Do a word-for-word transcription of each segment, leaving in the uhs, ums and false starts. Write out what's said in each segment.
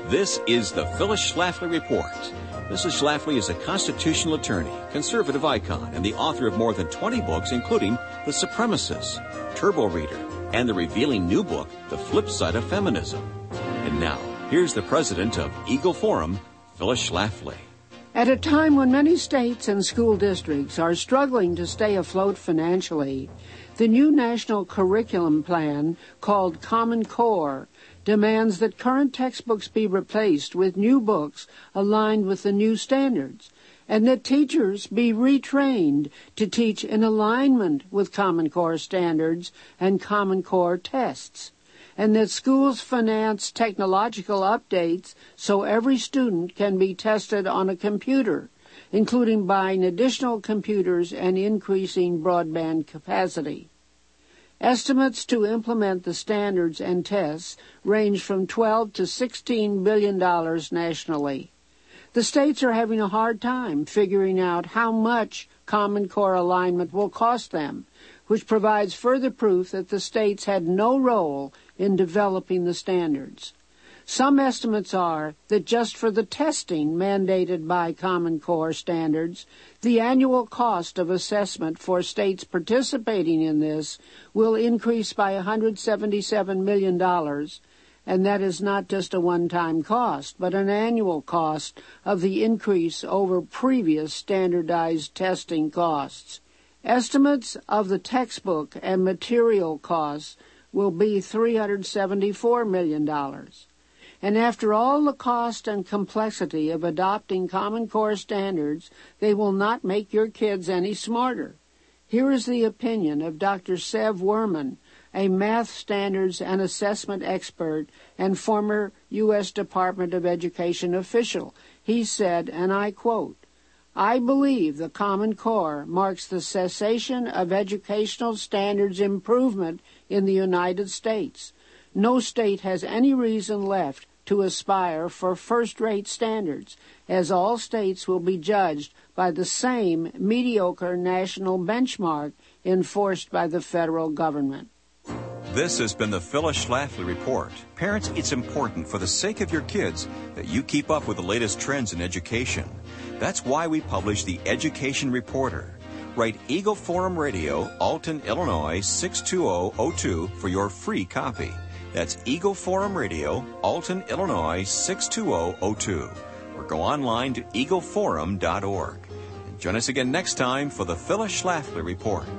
This is the Phyllis Schlafly Report. Missus Schlafly is a constitutional attorney, conservative icon, and the author of more than twenty books, including The Supremacists, Turbo Reader, and the revealing new book, The Flip Side of Feminism. And now, here's the president of Eagle Forum, Phyllis Schlafly. At a time when many states and school districts are struggling to stay afloat financially, the new national curriculum plan, called Common Core, demands that current textbooks be replaced with new books aligned with the new standards, and that teachers be retrained to teach in alignment with Common Core standards and Common Core tests, and that schools finance technological updates so every student can be tested on a computer, including buying additional computers and increasing broadband capacity. Estimates to implement the standards and tests range from twelve to sixteen billion dollars nationally. The states are having a hard time figuring out how much Common Core alignment will cost them, which provides further proof that the states had no role in developing the standards. Some estimates are that just for the testing mandated by Common Core standards, the annual cost of assessment for states participating in this will increase by one hundred seventy-seven million dollars, and that is not just a one-time cost, but an annual cost of the increase over previous standardized testing costs. Estimates of the textbook and material costs will be three hundred seventy-four million dollars. And after all the cost and complexity of adopting Common Core standards, they will not make your kids any smarter. Here is the opinion of Doctor Sev Werman, a math standards and assessment expert and former U S Department of Education official. He said, and I quote, "I believe the Common Core marks the cessation of educational standards improvement in the United States. No state has any reason left to aspire for first-rate standards, as all states will be judged by the same mediocre national benchmark enforced by the federal government." This has been the Phyllis Schlafly Report. Parents, it's important for the sake of your kids that you keep up with the latest trends in education. That's why we publish the Education Reporter. Write Eagle Forum Radio, Alton, Illinois, six two zero zero two for your free copy. That's Eagle Forum Radio, Alton, Illinois, six two zero zero two. Or go online to eagle forum dot org. And join us again next time for the Phyllis Schlafly Report.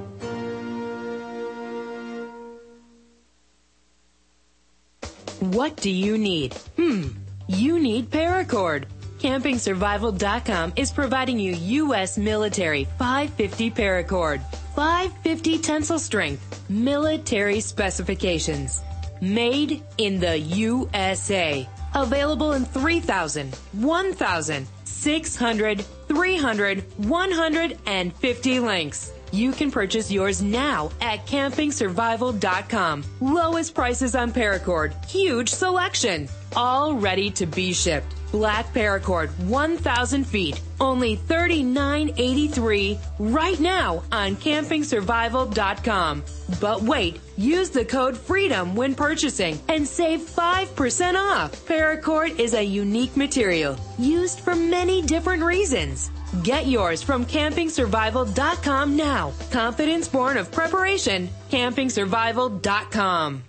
What do you need? Hmm, you need Paracord. Camping Survival dot com is providing you U S military five fifty Paracord. five fifty tensile strength, military specifications. Made in the U S A. Available in three thousand, one thousand, six hundred, three hundred, one hundred fifty links. You can purchase yours now at camping survival dot com. Lowest prices on Paracord. Huge selection. All ready to be shipped. Black Paracord, one thousand feet. Only thirty-nine eighty-three right now on camping survival dot com. But wait, use the code FREEDOM when purchasing and save five percent off. Paracord is a unique material used for many different reasons. Get yours from camping survival dot com now. Confidence born of preparation. camping survival dot com.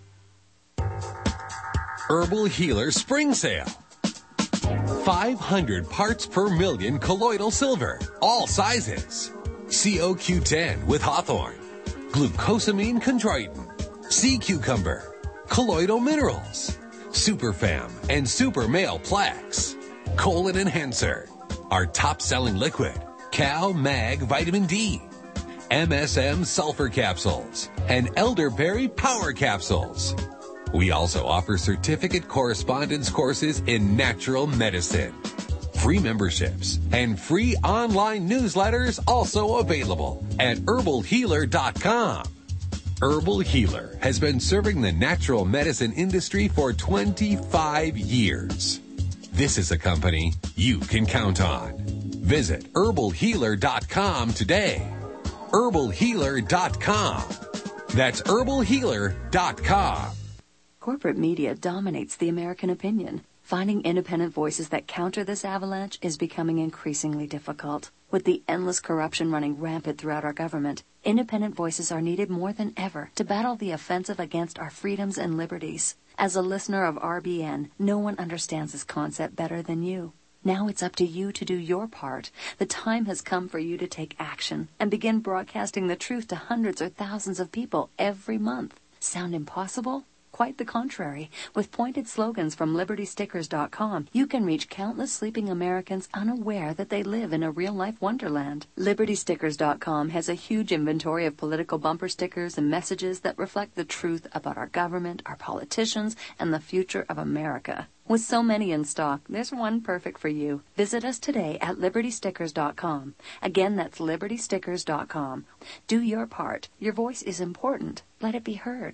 Herbal Healer Spring Sale. five hundred parts per million colloidal silver, all sizes. C O Q ten with hawthorn, glucosamine chondroitin, sea cucumber, colloidal minerals, Superfam and Super Male Plaques, colon enhancer, our top-selling liquid, Cal Mag Vitamin D, M S M Sulfur Capsules, and Elderberry Power Capsules. We also offer certificate correspondence courses in natural medicine. Free memberships and free online newsletters also available at herbal healer dot com. Herbal Healer has been serving the natural medicine industry for twenty-five years. This is a company you can count on. Visit herbal healer dot com today. herbal healer dot com. That's herbal healer dot com. Corporate media dominates the American opinion. Finding independent voices that counter this avalanche is becoming increasingly difficult. With the endless corruption running rampant throughout our government, independent voices are needed more than ever to battle the offensive against our freedoms and liberties. As a listener of R B N, no one understands this concept better than you. Now it's up to you to do your part. The time has come for you to take action and begin broadcasting the truth to hundreds or thousands of people every month. Sound impossible? Quite the contrary. With pointed slogans from Liberty Stickers dot com, you can reach countless sleeping Americans unaware that they live in a real-life wonderland. Liberty Stickers dot com has a huge inventory of political bumper stickers and messages that reflect the truth about our government, our politicians, and the future of America. With so many in stock, there's one perfect for you. Visit us today at Liberty Stickers dot com. Again, that's Liberty Stickers dot com. Do your part. Your voice is important. Let it be heard.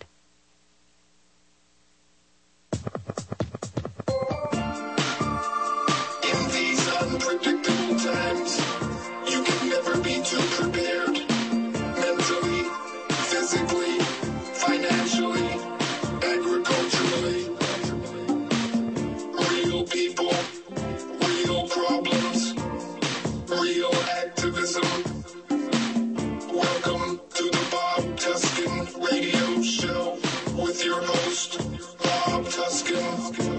In these unpredictable times, you can never be too prepared. Mentally, physically, financially, agriculturally. Real people, real problems, real activism. Welcome to the Bob Tuskin Radio Show with your host, Bob Tuskin.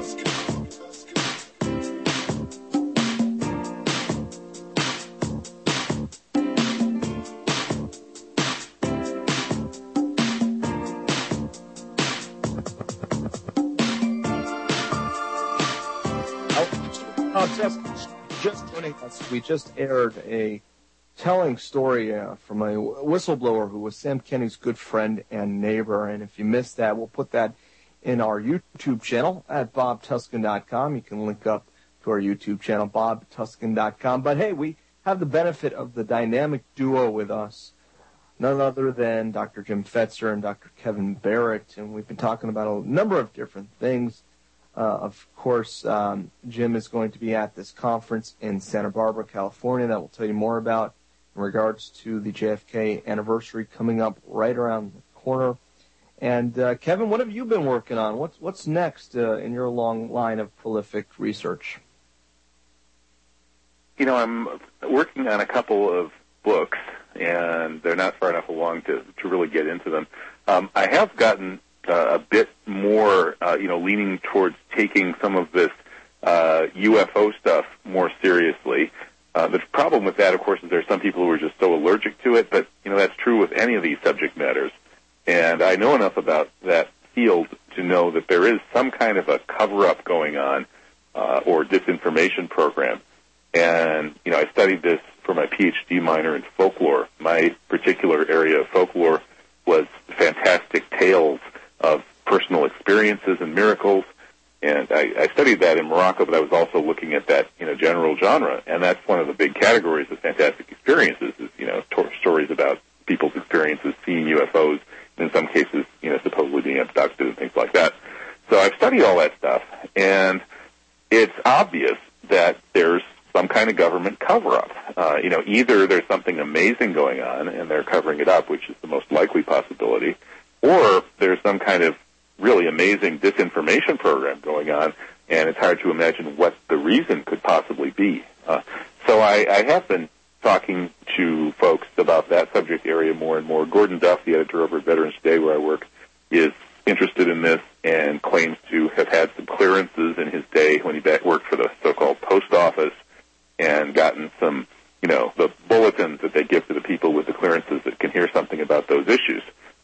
Just joining us, we just aired a telling story uh, from a whistleblower who was Sam Kenny's good friend and neighbor. And if you missed that, we'll put that in our YouTube channel at Bob Tuskin dot com. You can link up to our YouTube channel, Bob Tuskin dot com. But hey, we have the benefit of the dynamic duo with us, none other than Doctor Jim Fetzer and Doctor Kevin Barrett. And we've been talking about a number of different things. Uh, of course, um, Jim is going to be at this conference in Santa Barbara, California, that we'll tell you more about in regards to the J F K anniversary coming up right around the corner. And, uh, Kevin, what have you been working on? What's, what's next uh, in your long line of prolific research? You know, I'm working on a couple of books, and they're not far enough along to, to really get into them. Um, I have gotten Uh, a bit more, uh, you know, leaning towards taking some of this uh, U F O stuff more seriously. Uh, the problem with that, of course, is there are some people who are just so allergic to it, but, you know, that's true with any of these subject matters. And I know enough about that field to know that there is some kind of a cover-up going on uh, or disinformation program. And, you know, I studied this for my P H D minor in folklore. My particular area of folklore was fantastic tales of personal experiences and miracles, and I, I studied that in Morocco, but I was also looking at that, you know, general genre, and that's one of the big categories of fantastic experiences is, you know, to- stories about people's experiences seeing U F Os, in some cases, you know, supposedly being abducted and things like that. So I've studied all that stuff, and it's obvious that there's some kind of government cover-up. Uh, you know, either there's something amazing going on, and they're covering it up, which is the most likely possibility, or there's some kind of really amazing disinformation program going on, and it's hard to imagine what the reason could possibly be. Uh, so I, I have been talking to folks about that subject area more and more. Gordon Duff, the editor over at Veterans Today, where I work, is interested in this and claims to have had some clearances in his day when he worked for the so-called post office and gotten some, you know, the bulletins that they give to the people with the clearances that can hear something about those issues.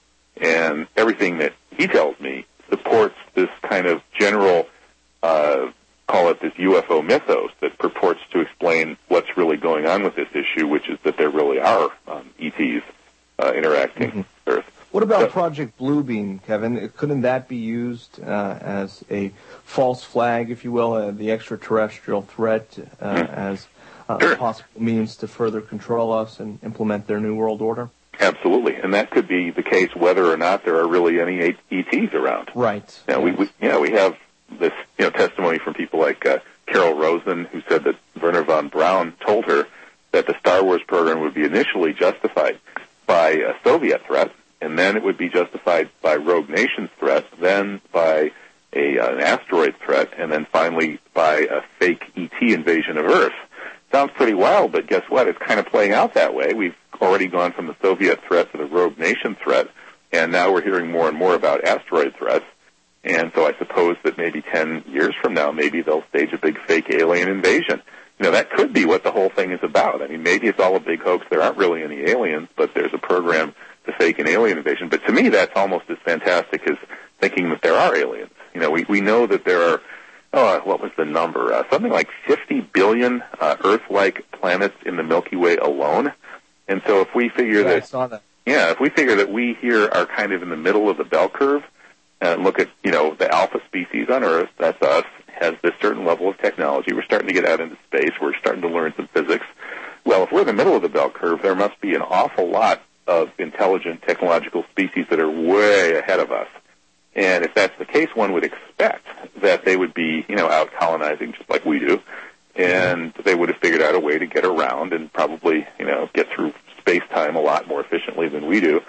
And everything that he tells me supports this kind of general, uh, call it this U F O mythos that purports to explain what's really going on with this issue, which is that there really are um, E Ts uh, interacting mm-hmm. with Earth. What about so, Project Bluebeam, Kevin? Couldn't that be used uh, as a false flag, if you will, uh, the extraterrestrial threat uh, mm-hmm. as uh, sure. a possible means to further control us and implement their New World Order? Absolutely, and that could be the case whether or not there are really any E Ts around. Right. Now, yes. we, we, you know, we have this, you know, testimony from people like uh, Carol Rosen, who said that Wernher von Braun told her that the Star Wars program would be initially justified by a Soviet threat, and then it would be justified by rogue nations' threat, then by a uh, an asteroid threat, and then finally by a fake E T invasion of Earth. Sounds pretty wild, but guess what? It's kind of playing out that way. We've already gone from the Soviet threat to the rogue nation threat, and now we're hearing more and more about asteroid threats. And so I suppose that maybe ten years from now, maybe they'll stage a big fake alien invasion. You know, that could be what the whole thing is about. I mean, maybe it's all a big hoax. There aren't really any aliens, but there's a program to fake an alien invasion. But to me, that's almost as fantastic as thinking that there are aliens. You know, we, we know that there are, oh, what was the number? Uh, something like fifty billion uh, Earth-like planets in the Milky Way alone. And so if we figure yeah, that, I saw that, yeah, if we figure that we here are kind of in the middle of the bell curve, and look at, you know, the alpha species on Earth, that's us, has this certain level of technology. We're starting to get out into space. We're starting to learn some physics. Well, if we're in the middle of the bell curve, there must be an awful lot of intelligent technological species that are way ahead of us. And if that's the case, one would expect that they would be, you know, out colonizing just like we do, and they would have figured out a way to get around and probably, you know, get through space-time a lot more efficiently than we do.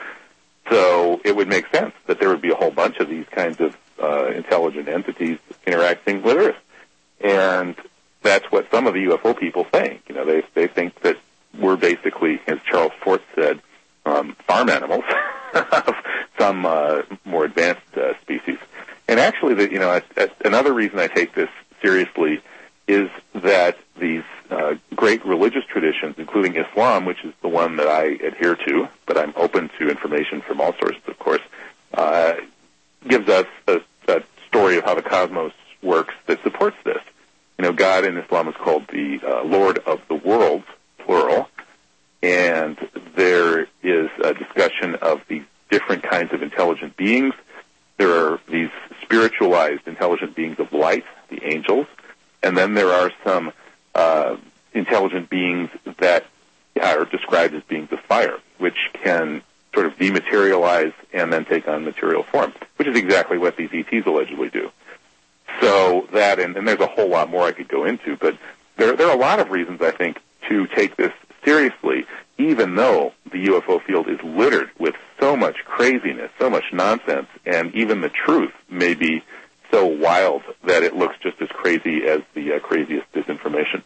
So it would make sense that there would be a whole bunch of these kinds of uh, intelligent entities interacting with Earth. And that's what some of the U F O people think. You know, they they think that we're basically, as Charles Fort said, um, farm animals of some uh, more advanced uh, species. And actually, the, you know, at, at another reason I take this seriously is that these uh, great religious traditions, including Islam, which is the one that I adhere to, but I'm open to information from all sources, of course, uh, gives us a, a story of how the cosmos works that supports this. You know, God in Islam is called the uh, Lord of the worlds, plural, and there is a discussion of these different kinds of intelligent beings. There are these spiritualized intelligent beings of light, the angels, and then there are some uh, intelligent beings that are described as beings of fire, which can sort of dematerialize and then take on material form, which is exactly what these E Ts allegedly do. So that, and, and there's a whole lot more I could go into, but there, there are a lot of reasons, I think, to take this seriously, even though the U F O field is littered with so much craziness, so much nonsense, and even the truth may be so wild that it looks just as crazy as the uh, craziest disinformation.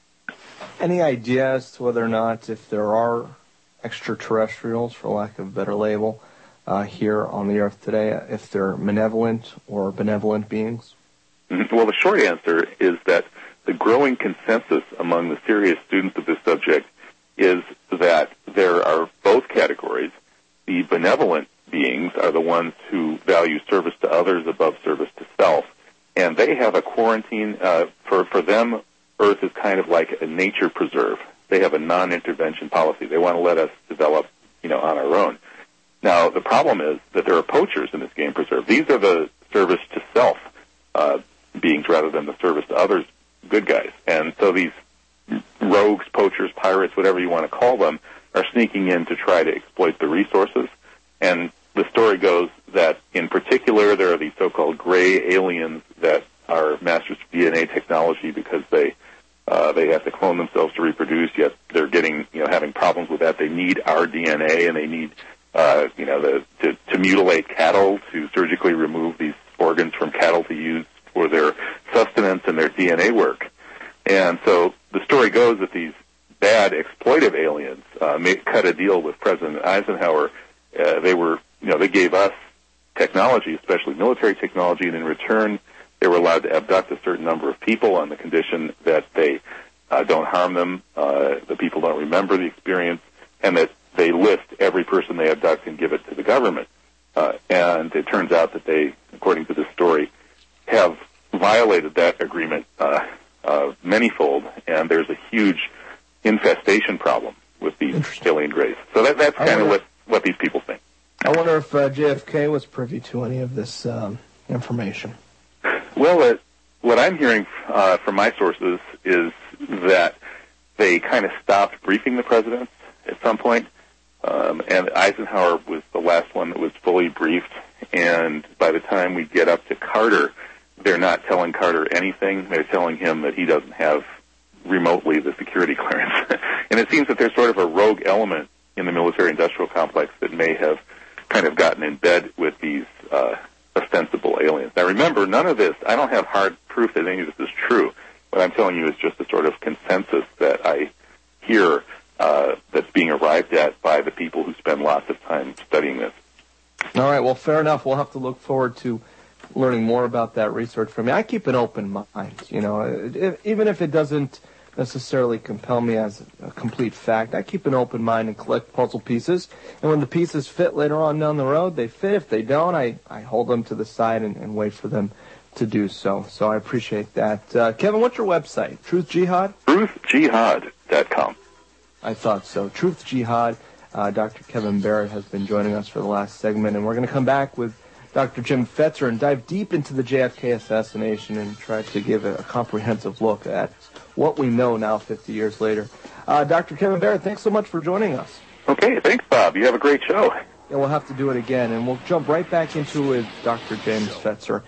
Any idea as to whether or not, if there are extraterrestrials, for lack of a better label, uh, here on the Earth today, if they're malevolent or benevolent beings? Well, the short answer is that the growing consensus among the serious students of this subject is that there are both categories. The benevolent beings are the ones who value service to others above service to self, and they have a quarantine. Uh, for, for them, Earth is kind of like a nature preserve. They have a non-intervention policy. They want to let us develop, you know, on our own. Now, the problem is that there are poachers in this game preserve. These are the service to self uh, beings rather than the service to others good guys. And so these rogues, poachers, pirates, whatever you want to call them, are sneaking in to try to exploit the resources. And the story goes that, in particular, there are these so-called gray aliens that are masters of D N A technology because they uh, they have to clone themselves to reproduce. Yet they're getting, you know, having problems with that. They need our D N A, and they need, uh, you know, the, to, to mutilate cattle, to surgically remove these organs from cattle to use for their sustenance and their D N A work. And so the story goes that these bad exploitive aliens uh, made, cut a deal with President Eisenhower. Uh, they were, you know, they gave us technology, especially military technology, and in return, they were allowed to abduct a certain number of people on the condition that they uh, don't harm them, uh, the people don't remember the experience, and that they list every person they abduct and give it to the government. Uh, and it turns out that they, according to this story, have violated that agreement uh, uh, manyfold, and there's a huge infestation problem with these alien grays. So that, that's kind of what, what these people think. I wonder if uh, J F K was privy to any of this um, information. Well, uh, what I'm hearing uh, from my sources is that they kind of stopped briefing the presidents at some point, um, and Eisenhower was the last one that was fully briefed, and by the time we get up to Carter, they're not telling Carter anything. They're telling him that he doesn't have remotely the security clearance. And it seems that there's sort of a rogue element in the military-industrial complex that may have kind of gotten in bed with these uh, ostensible aliens. Now remember, none of this, I don't have hard proof that any of this is true. What I'm telling you is just a sort of consensus that I hear uh, that's being arrived at by the people who spend lots of time studying this. All right, well, fair enough. We'll have to look forward to learning more about that research from you. I keep an open mind, you know, if, even if it doesn't necessarily compel me as a complete fact. I keep an open mind and collect puzzle pieces, and when the pieces fit later on down the road, they fit. If they don't, I, I hold them to the side and, and wait for them to do so. So I appreciate that. Uh, Kevin, what's your website? Truth Jihad? truth jihad dot com. I thought so. Truth Jihad. Uh, Doctor Kevin Barrett has been joining us for the last segment, and we're going to come back with Doctor Jim Fetzer and dive deep into the J F K assassination and try to give a, a comprehensive look at what we know now fifty years later. Uh, Doctor Kevin Barrett, thanks so much for joining us. Okay, thanks, Bob. You have a great show. Yeah, we'll have to do it again, and we'll jump right back into it with Doctor James Fetzer.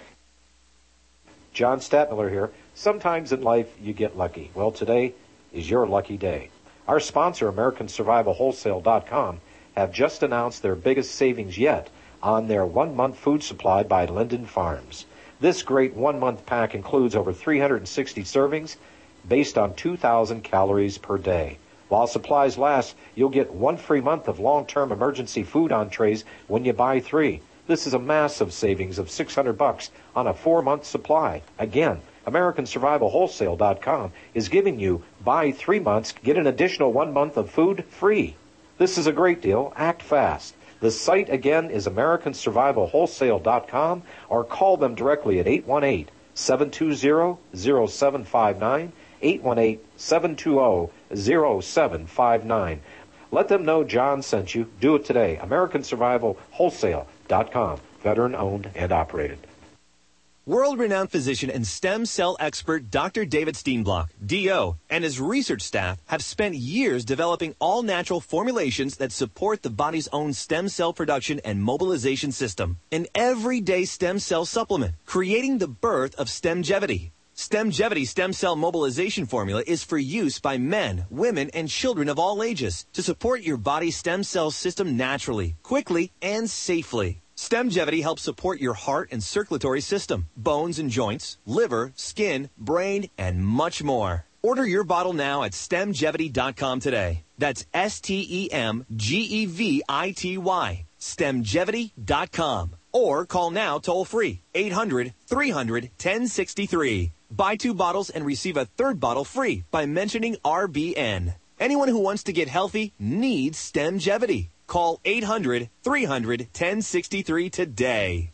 John Statmiller here. Sometimes in life you get lucky. Well, today is your lucky day. Our sponsor, American Survival Wholesale dot com, have just announced their biggest savings yet on their one-month food supply by Linden Farms. This great one-month pack includes over three hundred sixty servings based on two thousand calories per day. While supplies last, you'll get one free month of long-term emergency food entrees when you buy three. This is a massive savings of six hundred bucks on a four-month supply. Again, American Survival Wholesale dot com is giving you buy three months, get an additional one month of food free. This is a great deal. Act fast. The site again is American Survival Wholesale dot com, or call them directly at eight one eight, seven two zero, zero seven five nine, eight one eight, seven two zero, zero seven five nine. Let them know John sent you. Do it today. American Survival Wholesale dot com, veteran owned and operated. World-renowned physician and stem cell expert Doctor David Steenblock, D O, and his research staff have spent years developing all-natural formulations that support the body's own stem cell production and mobilization system. An everyday stem cell supplement, creating the birth of Stemgevity. Stemgevity stem cell mobilization formula is for use by men, women, and children of all ages to support your body's stem cell system naturally, quickly, and safely. Stemgevity helps support your heart and circulatory system, bones and joints, liver, skin, brain, and much more. Order your bottle now at stemgevity dot com today. That's S T E M G E V I T Y, stemgevity dot com. Or call now toll-free, eight hundred, three hundred, ten sixty-three. Buy two bottles and receive a third bottle free by mentioning R B N. Anyone who wants to get healthy needs Stemgevity. Call eight hundred, three hundred, ten sixty-three today.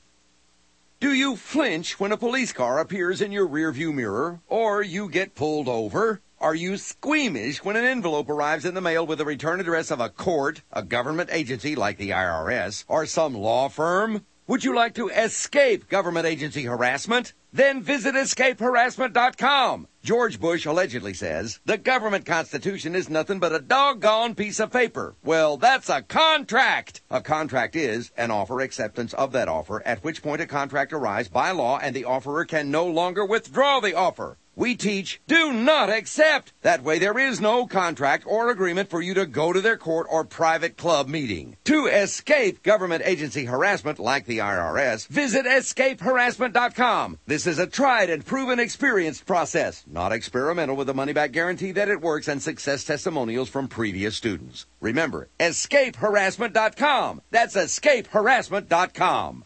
Do you flinch when a police car appears in your rearview mirror, or you get pulled over? Are you squeamish when an envelope arrives in the mail with the return address of a court, a government agency like the I R S, or some law firm? Would you like to escape government agency harassment? Then visit escape harassment dot com. George Bush allegedly says, the government constitution is nothing but a doggone piece of paper. Well, that's a contract. A contract is an offer acceptance of that offer, at which point a contract arrives by law and the offerer can no longer withdraw the offer. We teach, do not accept. That way there is no contract or agreement for you to go to their court or private club meeting. To escape government agency harassment like the I R S, visit escape harassment dot com. This is a tried and proven experienced process, not experimental, with a money-back guarantee that it works and success testimonials from previous students. Remember, escape harassment dot com. That's escape harassment dot com.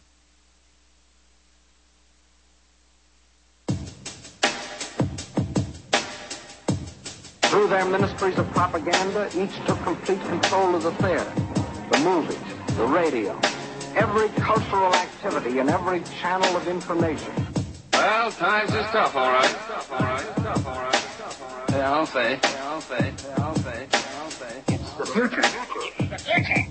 Through their ministries of propaganda, each took complete control of the theater, the movies, the radio, every cultural activity and every channel of information. Well, times is tough, all right. Tough, all right. Tough, all right. Tough, all right. Yeah, I'll say. Yeah, I'll say. Yeah, I'll say. Yeah, I'll say. It's the future. The future.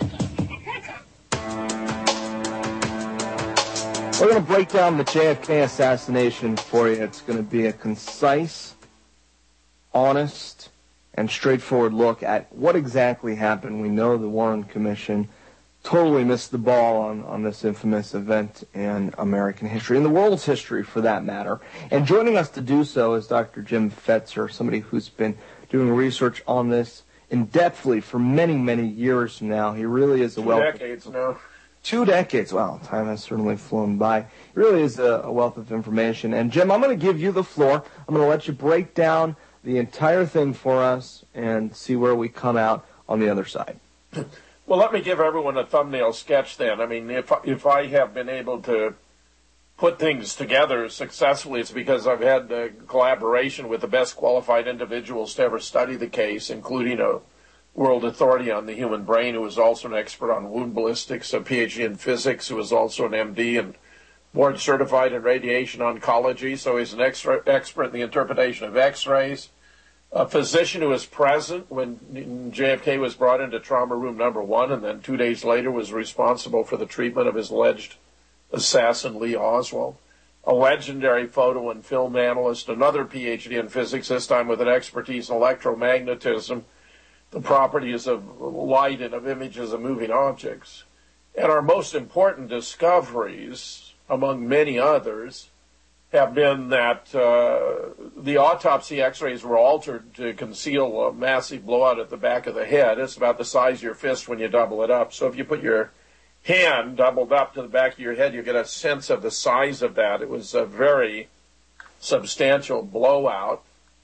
We're going to break down the J F K assassination for you. It's going to be a concise, honest, and straightforward look at what exactly happened. We know the Warren Commission totally missed the ball on, on this infamous event in American history, in the world's history for that matter. And joining us to do so is Doctor Jim Fetzer, somebody who's been doing research on this in-depthly for many, many years now. He really is a Two well... decades now. Two decades. Wow, time has certainly flown by. It really is a, a wealth of information. And, Jim, I'm going to give you the floor. I'm going to let you break down the entire thing for us and see where we come out on the other side. Well, let me give everyone a thumbnail sketch then. I mean, if, if I have been able to put things together successfully, it's because I've had uh, collaboration with the best qualified individuals to ever study the case, including a world authority on the human brain who was also an expert on wound ballistics, a P H D in physics who was also an M D and board certified in radiation oncology, so he's an extra, expert in the interpretation of x-rays, a physician who was present when J F K was brought into trauma room number one and then two days later was responsible for the treatment of his alleged assassin Lee Oswald, a legendary photo and film analyst, another P H D in physics, this time with an expertise in electromagnetism, the properties of light and of images of moving objects. And our most important discoveries, among many others, have been that uh, the autopsy x-rays were altered to conceal a massive blowout at the back of the head. It's about the size of your fist when you double it up. So if you put your hand doubled up to the back of your head, you get a sense of the size of that. It was a very substantial blowout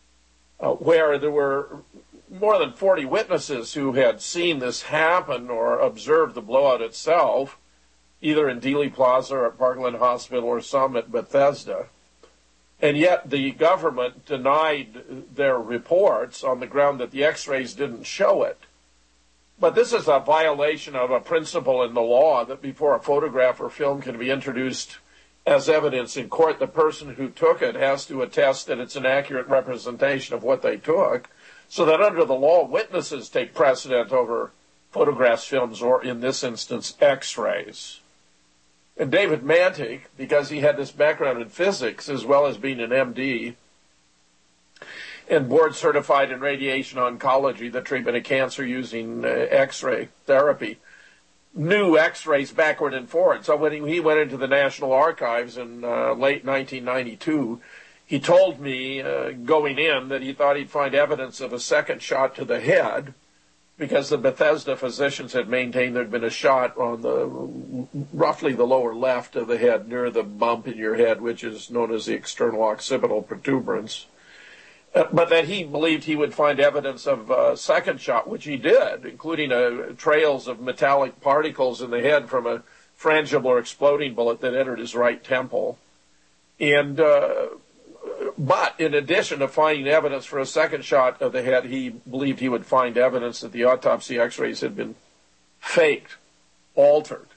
uh, where there were more than forty witnesses who had seen this happen or observed the blowout itself, either in Dealey Plaza or at Parkland Hospital or some at Bethesda. And yet the government denied their reports on the ground that the x-rays didn't show it. But this is a violation of a principle in the law that before a photograph or film can be introduced as evidence in court, the person who took it has to attest that it's an accurate representation of what they took, so that under the law, witnesses take precedent over photographs, films, or in this instance, x-rays. And David Mantik, because he had this background in physics as well as being an M D and board certified in radiation oncology, the treatment of cancer using uh, x-ray therapy, knew x-rays backward and forward. So when he, he went into the National Archives in uh, late nineteen ninety-two, he told me uh, going in that he thought he'd find evidence of a second shot to the head, because the Bethesda physicians had maintained there'd been a shot on the roughly the lower left of the head near the bump in your head, which is known as the external occipital protuberance. Uh, but that he believed he would find evidence of a second shot, which he did, including uh, trails of metallic particles in the head from a frangible or exploding bullet that entered his right temple. And uh, But in addition to finding evidence for a second shot of the head, he believed he would find evidence that the autopsy x-rays had been faked, altered.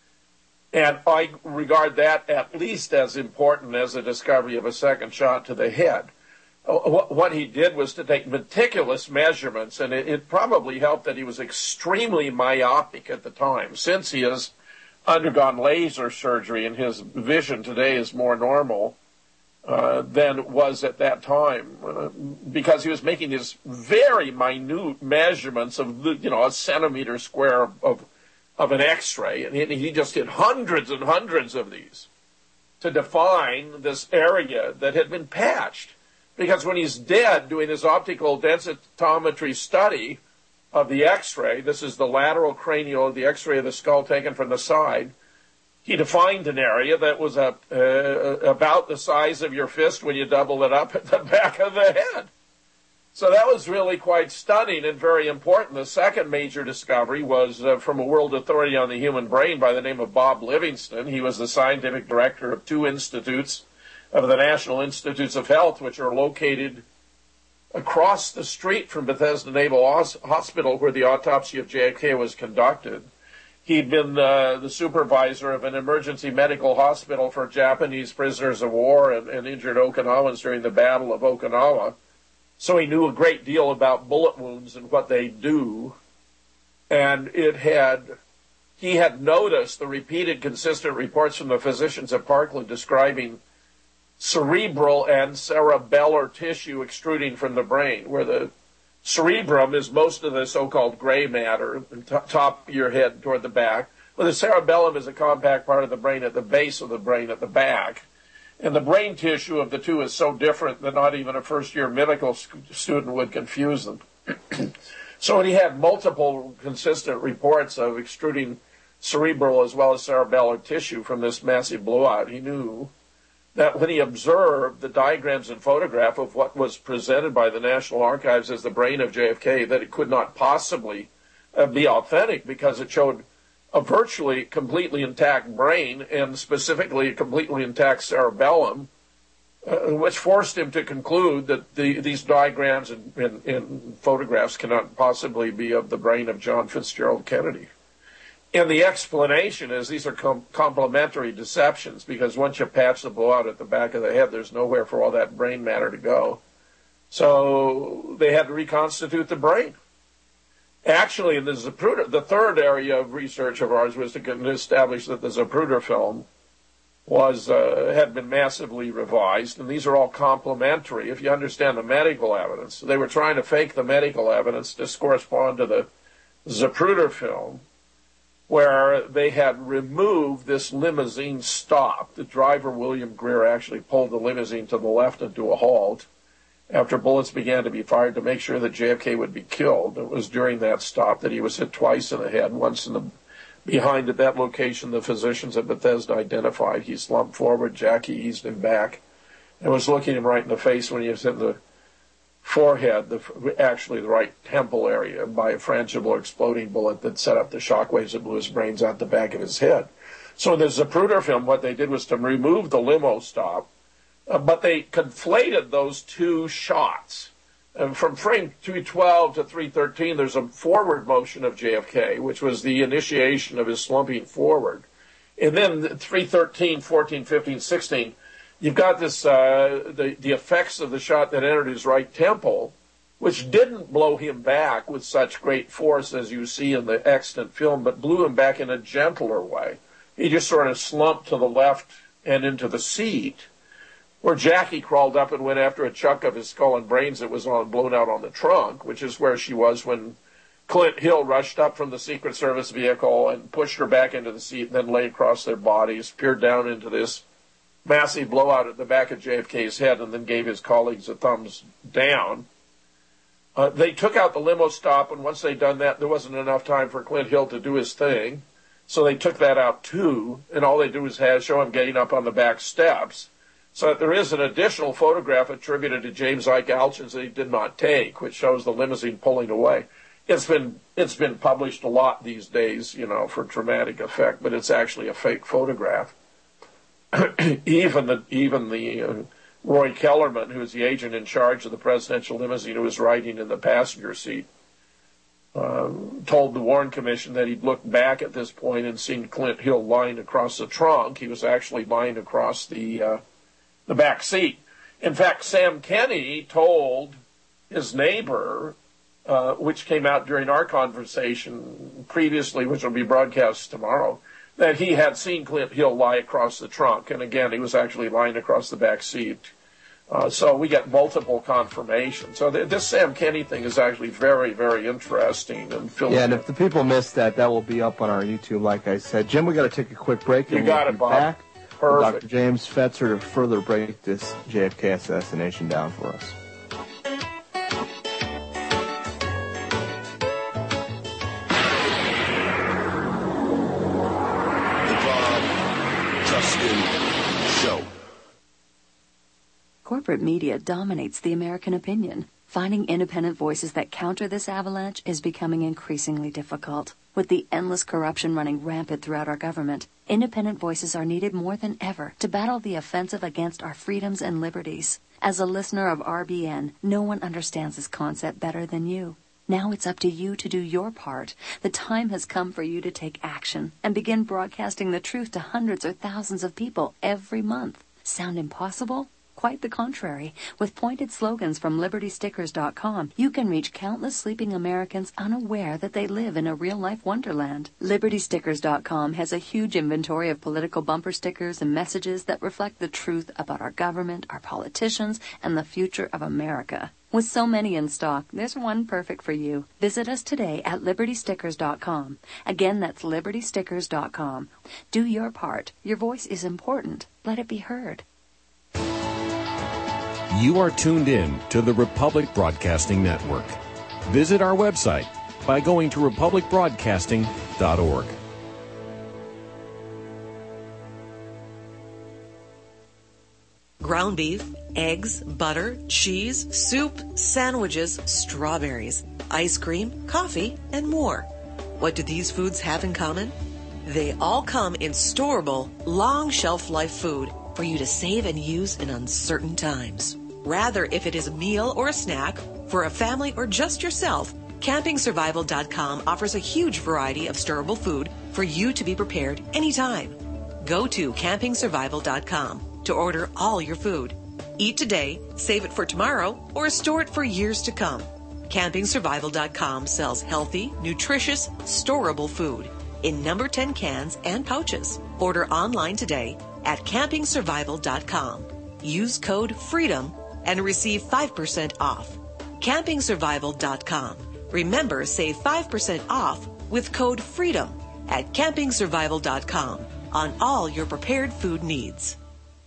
And I regard that at least as important as the discovery of a second shot to the head. What he did was to take meticulous measurements, and it, it probably helped that he was extremely myopic at the time. Since he has undergone laser surgery and his vision today is more normal Uh, than it was at that time, uh, because he was making these very minute measurements of, the, you know, a centimeter square of of an X-ray, and he, he just did hundreds and hundreds of these to define this area that had been patched. Because when he's dead, doing his optical densitometry study of the X-ray, this is the lateral cranial, the X-ray of the skull taken from the side, he defined an area that was a, uh, about the size of your fist when you double it up at the back of the head. So that was really quite stunning and very important. The second major discovery was uh, from a world authority on the human brain by the name of Bob Livingston. He was the scientific director of two institutes of the National Institutes of Health, which are located across the street from Bethesda Naval Hospital, where the autopsy of J F K was conducted. He'd been uh, the supervisor of an emergency medical hospital for Japanese prisoners of war and, and injured Okinawans during the Battle of Okinawa. So he knew a great deal about bullet wounds and what they do. And it had, he had noticed the repeated consistent reports from the physicians at Parkland describing cerebral and cerebellar tissue extruding from the brain, where the cerebrum is most of the so-called gray matter, t- top of your head toward the back. Well, the cerebellum is a compact part of the brain at the base of the brain at the back. And the brain tissue of the two is so different that not even a first-year medical student would confuse them. So he had multiple consistent reports of extruding cerebral as well as cerebellar tissue from this massive blowout. He knew that when he observed the diagrams and photograph of what was presented by the National Archives as the brain of J F K, that it could not possibly uh, be authentic because it showed a virtually completely intact brain and specifically a completely intact cerebellum, uh, which forced him to conclude that the, these diagrams and, and, and photographs cannot possibly be of the brain of John Fitzgerald Kennedy. And the explanation is these are com- complementary deceptions, because once you patch the blowout at the back of the head, there's nowhere for all that brain matter to go. So they had to reconstitute the brain. Actually, in the Zapruder, the third area of research of ours was to establish that the Zapruder film was uh, had been massively revised, and these are all complementary. If you understand the medical evidence, they were trying to fake the medical evidence to correspond to the Zapruder film, where they had removed this limousine stop. The driver, William Greer, actually pulled the limousine to the left into a halt after bullets began to be fired to make sure that J F K would be killed. It was during that stop that he was hit twice in the head, once in the behind at that location the physicians at Bethesda identified. He slumped forward, Jackie eased him back, and was looking him right in the face when he was hit in the forehead, the, actually the right temple area, by a frangible exploding bullet that set up the shockwaves that blew his brains out the back of his head. So in the Zapruder film, what they did was to remove the limo stop, uh, but they conflated those two shots. And from frame two twelve to three thirteen, there's a forward motion of J F K, which was the initiation of his slumping forward. And then three thirteen, fourteen, fifteen, sixteen, you've got this, uh, the, the effects of the shot that entered his right temple, which didn't blow him back with such great force as you see in the extant film, but blew him back in a gentler way. He just sort of slumped to the left and into the seat, where Jackie crawled up and went after a chunk of his skull and brains that was on, blown out on the trunk, which is where she was when Clint Hill rushed up from the Secret Service vehicle and pushed her back into the seat and then lay across their bodies, peered down into this massive blowout at the back of J F K's head, and then gave his colleagues a thumbs down. Uh, they took out the limo stop, and once they'd done that, there wasn't enough time for Clint Hill to do his thing. So they took that out too, and all they do is have, show him getting up on the back steps. So there is an additional photograph attributed to James Ike Alchins that he did not take, which shows the limousine pulling away. It's been it's been published a lot these days, you know, for dramatic effect, but it's actually a fake photograph. even the even the uh, Roy Kellerman, who was the agent in charge of the presidential limousine, who was riding in the passenger seat, uh, told the Warren Commission that he'd looked back at this point and seen Clint Hill lying across the trunk. He was actually lying across the uh, the back seat. In fact, Sam Kenney told his neighbor, uh, which came out during our conversation previously, which will be broadcast tomorrow, that he had seen Clint Hill lie across the trunk. And again, he was actually lying across the back seat. Uh, so we get multiple confirmations. So th- this Sam Kenney thing is actually very, very interesting. And yeah, and if the people missed that, that will be up on our YouTube, like I said. Jim, we got to take a quick break. You and got we'll it, Bob. Back Perfect. Doctor James Fetzer to further break this J F K assassination down for us. Corporate media dominates the American opinion. Finding independent voices that counter this avalanche is becoming increasingly difficult. With the endless corruption running rampant throughout our government, independent voices are needed more than ever to battle the offensive against our freedoms and liberties. As a listener of R B N, no one understands this concept better than you. Now it's up to you to do your part. The time has come for you to take action and begin broadcasting the truth to hundreds or thousands of people every month. Sound impossible? Quite the contrary. With pointed slogans from Liberty Stickers dot com, you can reach countless sleeping Americans unaware that they live in a real-life wonderland. Liberty Stickers dot com has a huge inventory of political bumper stickers and messages that reflect the truth about our government, our politicians, and the future of America. With so many in stock, there's one perfect for you. Visit us today at Liberty Stickers dot com. Again, that's Liberty Stickers dot com. Do your part. Your voice is important. Let it be heard. You are tuned in to the Republic Broadcasting Network. Visit our website by going to republic broadcasting dot org. ground beef, eggs, butter, cheese, soup, sandwiches, strawberries, ice cream, coffee, and more. What do these foods have in common? They all come in storable, long shelf life food for you to save and use in uncertain times. Rather, if it is a meal or a snack, for a family or just yourself, camping survival dot com offers a huge variety of storable food for you to be prepared anytime. Go to camping survival dot com to order all your food. Eat today, save it for tomorrow, or store it for years to come. camping survival dot com sells healthy, nutritious, storable food in number ten cans and pouches. Order online today at camping survival dot com. Use code FREEDOM and receive five percent off. camping survival dot com. Remember, save five percent off with code FREEDOM at camping survival dot com on all your prepared food needs.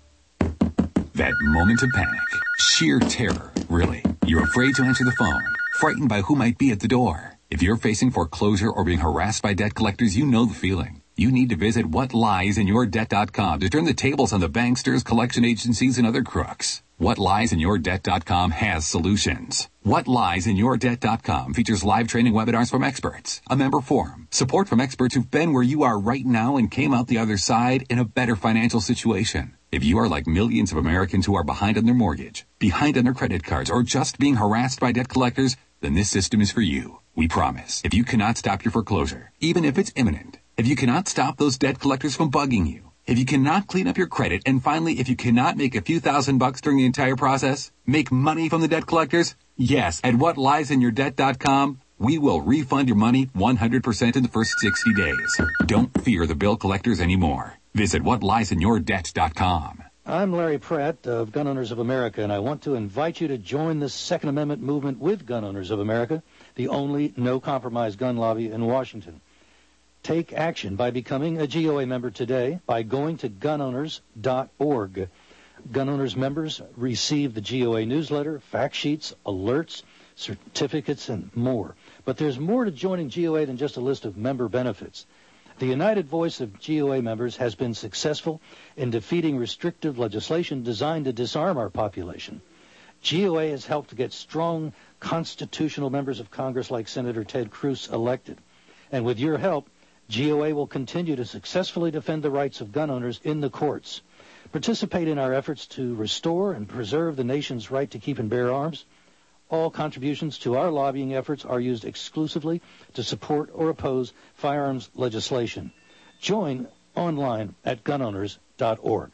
That moment of panic, sheer terror, really. You're afraid to answer the phone, frightened by who might be at the door. If you're facing foreclosure or being harassed by debt collectors, you know the feeling. You need to visit what lies in your debt dot com to turn the tables on the banksters, collection agencies, and other crooks. what lies in your debt dot com has solutions. what lies in your debt dot com features live training webinars from experts, a member forum, support from experts who've been where you are right now and came out the other side in a better financial situation. If you are like millions of Americans who are behind on their mortgage, behind on their credit cards, or just being harassed by debt collectors, then this system is for you. We promise. If you cannot stop your foreclosure, even if it's imminent, if you cannot stop those debt collectors from bugging you, if you cannot clean up your credit, and finally, if you cannot make a few thousand bucks during the entire process, make money from the debt collectors, yes, at what lies in your debt dot com, we will refund your money one hundred percent in the first sixty days. Don't fear the bill collectors anymore. Visit what lies in your debt dot com. I'm Larry Pratt of Gun Owners of America, and I want to invite you to join the Second Amendment movement with Gun Owners of America, the only no-compromise gun lobby in Washington. Take action by becoming a G O A member today by going to gun owners dot org. Gun Owners members receive the G O A newsletter, fact sheets, alerts, certificates, and more. But there's more to joining G O A than just a list of member benefits. The united voice of G O A members has been successful in defeating restrictive legislation designed to disarm our population. G O A has helped to get strong constitutional members of Congress like Senator Ted Cruz elected. And with your help, G O A will continue to successfully defend the rights of gun owners in the courts. Participate in our efforts to restore and preserve the nation's right to keep and bear arms. All contributions to our lobbying efforts are used exclusively to support or oppose firearms legislation. Join online at gun owners dot org.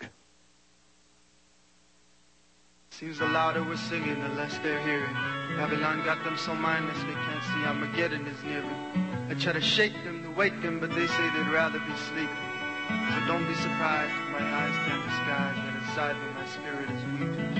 Seems the louder we're singing, the less they're hearing. Babylon got them so mindless they can't see Armageddon is near them. I try to shake them, to wake them, but they say they'd rather be sleeping. So don't be surprised if my eyes turn to skies and inside me my spirit is weeping.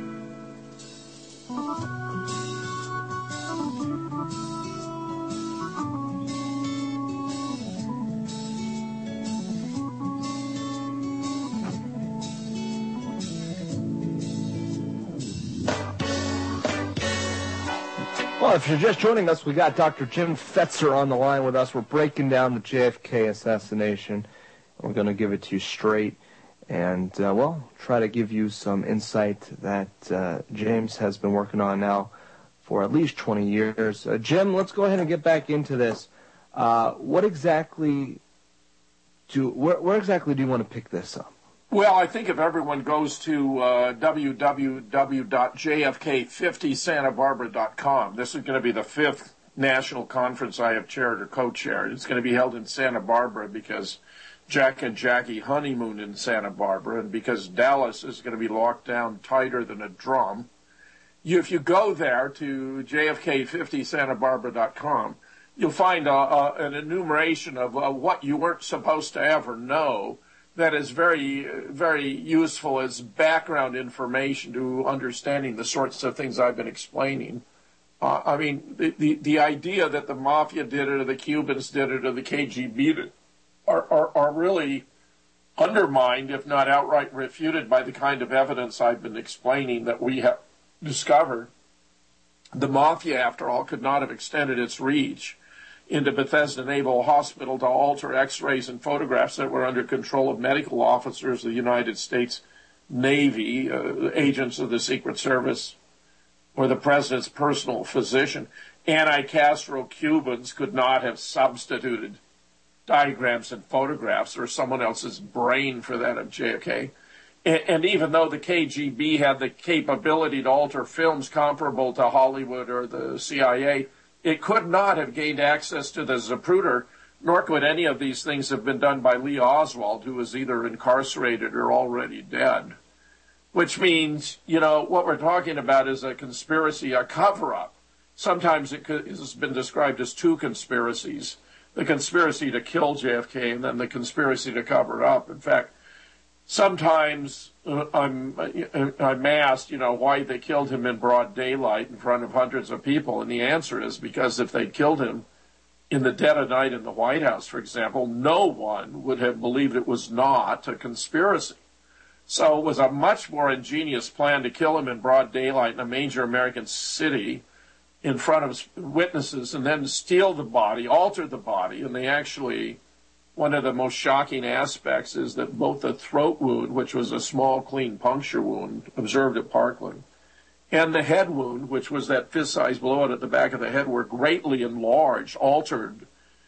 Well, if you're just joining us, we got Doctor Jim Fetzer on the line with us. We're breaking down the J F K assassination. We're going to give it to you straight and, uh, well, try to give you some insight that uh, James has been working on now for at least twenty years. Uh, Jim, let's go ahead and get back into this. Uh, what exactly do, where, where exactly do you want to pick this up? Well, I think if everyone goes to uh, w w w dot j f k fifty santa barbara dot com, this is going to be the fifth national conference I have chaired or co-chaired. It's going to be held in Santa Barbara because Jack and Jackie honeymoon in Santa Barbara and because Dallas is going to be locked down tighter than a drum. You, if you go there to j f k fifty santa barbara dot com, you'll find uh, uh, an enumeration of uh, what you weren't supposed to ever know that is very, very useful as background information to understanding the sorts of things I've been explaining. Uh, I mean, the, the, the idea that the Mafia did it or the Cubans did it or the K G B did it are, are, are really undermined, if not outright refuted, by the kind of evidence I've been explaining that we have discovered. The Mafia, after all, could not have extended its reach into Bethesda Naval Hospital to alter x-rays and photographs that were under control of medical officers of the United States Navy, uh, agents of the Secret Service, or the president's personal physician. Anti-Castro Cubans could not have substituted diagrams and photographs or someone else's brain for that of J F K. And, and even though the K G B had the capability to alter films comparable to Hollywood or the C I A, it could not have gained access to the Zapruder, nor could any of these things have been done by Lee Oswald, who was either incarcerated or already dead. Which means, you know, what we're talking about is a conspiracy, a cover-up. Sometimes it has been described as two conspiracies, the conspiracy to kill J F K and then the conspiracy to cover it up. In fact, sometimes uh, I'm, I'm asked, you know, why they killed him in broad daylight in front of hundreds of people, and the answer is because if they'd killed him in the dead of night in the White House, for example, no one would have believed it was not a conspiracy. So it was a much more ingenious plan to kill him in broad daylight in a major American city in front of witnesses and then steal the body, alter the body. And they actually, one of the most shocking aspects is that both the throat wound, which was a small, clean puncture wound observed at Parkland, and the head wound, which was that fist-sized blowout at the back of the head, were greatly enlarged, altered,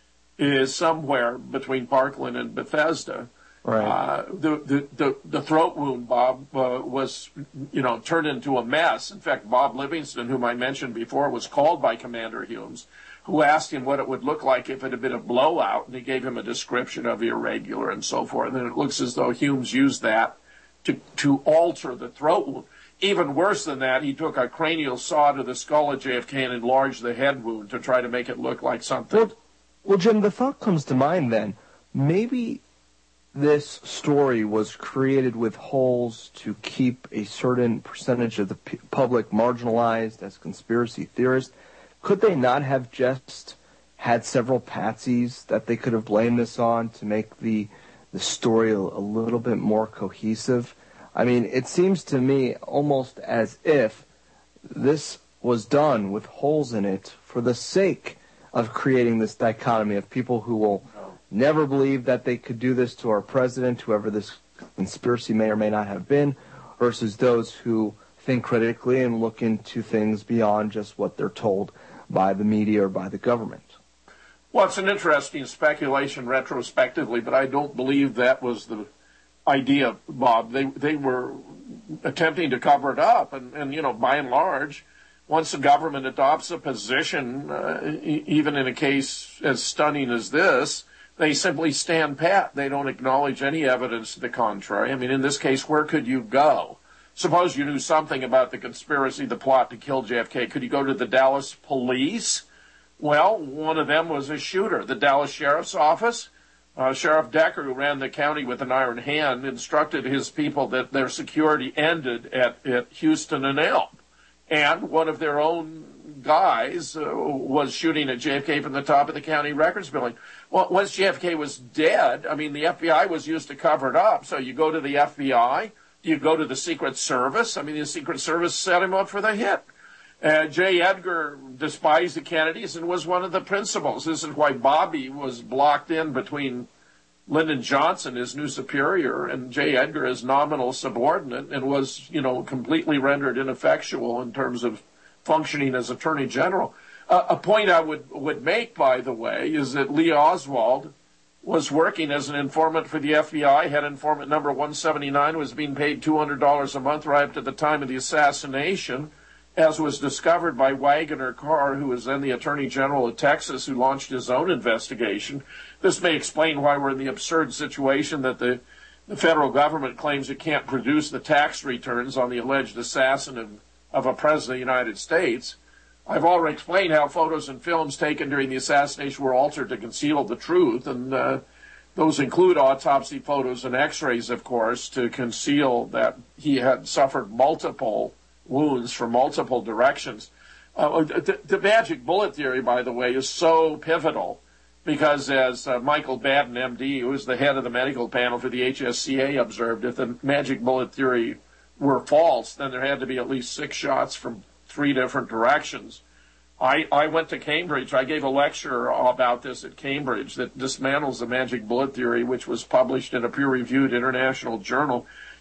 is somewhere between Parkland and Bethesda. Right. Uh, the, the, the, the throat wound, Bob, uh, was, you know, turned into a mess. In fact, Bob Livingston, whom I mentioned before, was called by Commander Humes, who asked him what it would look like if it had been a blowout, and he gave him a description of irregular and so forth. And it looks as though Humes used that to, to alter the throat wound. Even worse than that, he took a cranial saw to the skull of J F K and enlarged the head wound to try to make it look like something. Well, well Jim, the thought comes to mind then, maybe this story was created with holes to keep a certain percentage of the p- public marginalized as conspiracy theorists. Could they not have just had several patsies that they could have blamed this on to make the the story a, a little bit more cohesive? I mean, it seems to me almost as if this was done with holes in it for the sake of creating this dichotomy of people who will never believe that they could do this to our president, whoever this conspiracy may or may not have been, versus those who think critically and look into things beyond just what they're told by the media or by the government. Well, it's an interesting speculation retrospectively, but I don't believe that was the idea, Bob. They they were attempting to cover it up, and, and you know, by and large, once the government adopts a position, uh, e- even in a case as stunning as this, they simply stand pat. They don't acknowledge any evidence to the contrary. I mean, in this case, where could you go? Suppose you knew something about the conspiracy, the plot to kill J F K. Could you go to the Dallas police? Well, one of them was a shooter. The Dallas Sheriff's Office, uh, Sheriff Decker, who ran the county with an iron hand, instructed his people that their security ended at, at Houston and Elm. And one of their own guys uh, was shooting at J F K from the top of the county records building. Well, once J F K was dead, I mean, the F B I was used to cover it up. So you go to the F B I, you go to the Secret Service. I mean, the Secret Service set him up for the hit. Uh, J. Edgar despised the Kennedys and was one of the principals. This is why Bobby was blocked in between Lyndon Johnson, his new superior, and J. Edgar, his nominal subordinate, and was, you know, completely rendered ineffectual in terms of functioning as Attorney General. Uh, a point I would, would make, by the way, is that Lee Oswald was working as an informant for the F B I. Head informant number one seventy-nine was being paid two hundred dollars a month right up to the time of the assassination, as was discovered by Wagoner Carr, who was then the Attorney General of Texas, who launched his own investigation. This may explain why we're in the absurd situation that the, the federal government claims it can't produce the tax returns on the alleged assassin of, of a president of the United States. I've already explained how photos and films taken during the assassination were altered to conceal the truth, and uh, those include autopsy photos and x-rays, of course, to conceal that he had suffered multiple wounds from multiple directions. Uh, the, the magic bullet theory, by the way, is so pivotal because, as uh, Michael Batten, M D, who is the head of the medical panel for the H S C A, observed, if the magic bullet theory were false, then there had to be at least six shots from three different directions. I, I went to Cambridge. I gave a lecture about this at Cambridge that dismantles the magic bullet theory, which was published in a peer-reviewed international journal.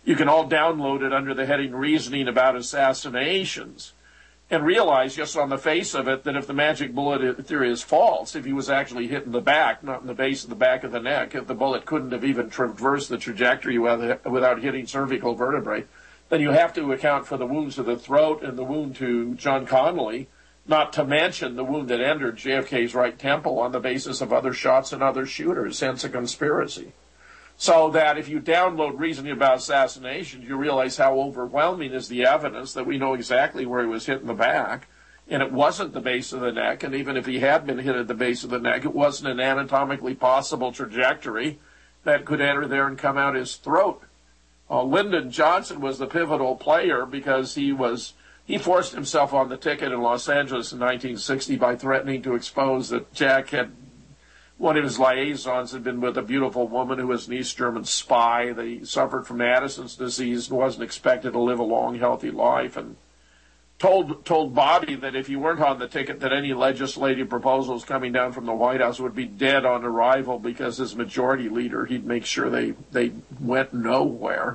You can all download it under the heading Reasoning About Assassinations and realize just on the face of it that if the magic bullet theory is false, if he was actually hit in the back, not in the base of the back of the neck, if the bullet couldn't have even traversed the trajectory without hitting cervical vertebrae, then you have to account for the wounds to the throat and the wound to John Connolly, not to mention the wound that entered J F K's right temple on the basis of other shots and other shooters, hence a conspiracy. So that if you download Reasoning About Assassinations, you realize how overwhelming is the evidence that we know exactly where he was hit in the back, and it wasn't the base of the neck, and even if he had been hit at the base of the neck, it wasn't an anatomically possible trajectory that could enter there and come out his throat. Uh, Lyndon Johnson was the pivotal player because he was he forced himself on the ticket in Los Angeles in nineteen sixty by threatening to expose that Jack had one of his liaisons had been with a beautiful woman who was an East German spy. They suffered from Addison's disease and wasn't expected to live a long, healthy life, and told told Bobby that if he weren't on the ticket, that any legislative proposals coming down from the White House would be dead on arrival because as majority leader, he'd make sure they, they went nowhere.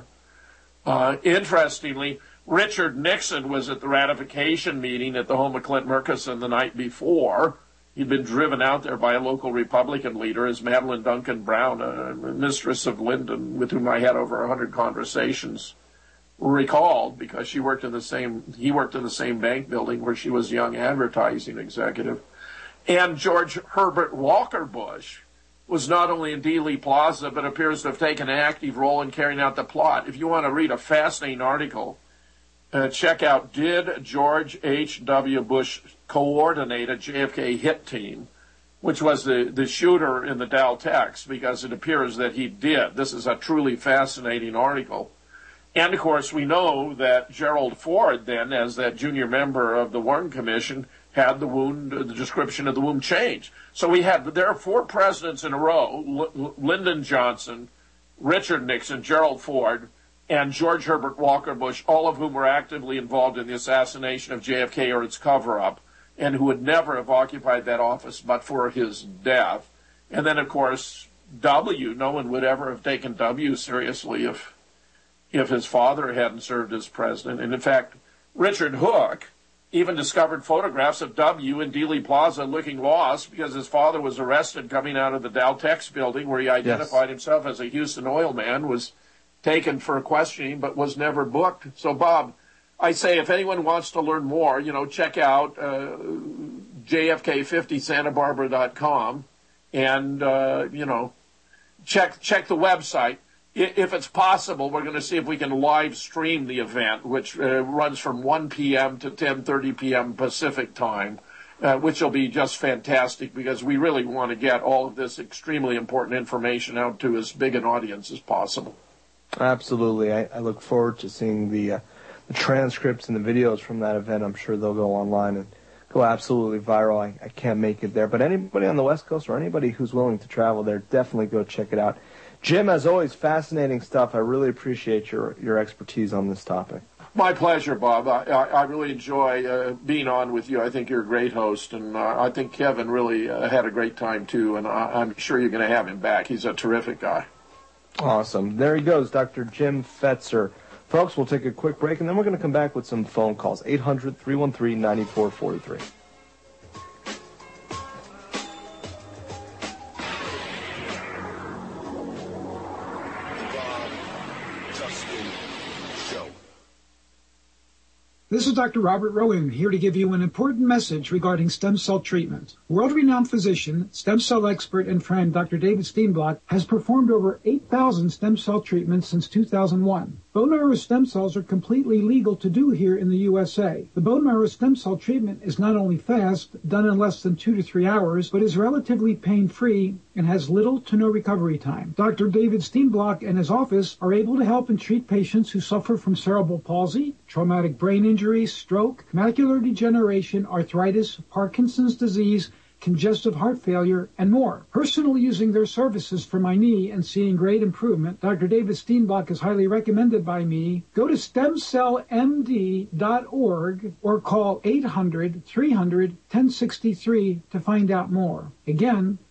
Uh, interestingly, Richard Nixon was at the ratification meeting at the home of Clint Murchison the night before. He'd been driven out there by a local Republican leader, as Madeline Duncan Brown, a mistress of Lyndon, with whom I had over a hundred conversations, recalled, because she worked in the same, he worked in the same bank building where she was a young advertising executive. And George Herbert Walker Bush was not only in Dealey Plaza, but appears to have taken an active role in carrying out the plot. If you want to read a fascinating article, uh, check out Did George H W. Bush Coordinate a J F K Hit Team, which was the, the shooter in the Dow text, because it appears that he did. This is a truly fascinating article. And, of course, we know that Gerald Ford, then, as that junior member of the Warren Commission, had the wound, the description of the wound changed. So we had, there are four presidents in a row, L- Lyndon Johnson, Richard Nixon, Gerald Ford, and George Herbert Walker Bush, all of whom were actively involved in the assassination of J F K or its cover-up, and who would never have occupied that office but for his death. And then, of course, W, no one would ever have taken W seriously if if his father hadn't served as president. And, in fact, Richard Hook even discovered photographs of W in Dealey Plaza looking lost because his father was arrested coming out of the Dow Tex building where he identified yes. himself as a Houston oil man, was taken for questioning but was never booked. So, Bob, I say if anyone wants to learn more, you know, check out uh, J F K fifty Santa Barbara dot com and, uh, you know, check check the website. If it's possible, we're going to see if we can live stream the event, which uh, runs from one p.m. to ten thirty p.m. Pacific time, uh, which will be just fantastic because we really want to get all of this extremely important information out to as big an audience as possible. Absolutely. I, I look forward to seeing the, uh, the transcripts and the videos from that event. I'm sure they'll go online and go absolutely viral. I, I can't make it there. But anybody on the West Coast or anybody who's willing to travel there, definitely go check it out. Jim, as always, fascinating stuff. I really appreciate your, your expertise on this topic. My pleasure, Bob. I, I, I really enjoy uh, being on with you. I think you're a great host, and uh, I think Kevin really uh, had a great time, too, and I, I'm sure you're going to have him back. He's a terrific guy. Awesome. There he goes, Doctor Jim Fetzer. Folks, we'll take a quick break, and then we're going to come back with some phone calls, eight hundred, three one three, nine four four three. This is Doctor Robert Rowan, here to give you an important message regarding stem cell treatment. World-renowned physician, stem cell expert, and friend Doctor David Steenblock has performed over eight thousand stem cell treatments since two thousand one. Bone marrow stem cells are completely legal to do here in the U S A. The bone marrow stem cell treatment is not only fast, done in less than two to three hours, but is relatively pain-free and has little to no recovery time. Doctor David Steenblock and his office are able to help and treat patients who suffer from cerebral palsy, traumatic brain injury, stroke, macular degeneration, arthritis, Parkinson's disease, congestive heart failure, and more. Personally using their services for my knee and seeing great improvement, Doctor David Steenblock is highly recommended by me. Go to stem cell m d dot org or call eight hundred, three hundred, ten sixty-three to find out more. Again,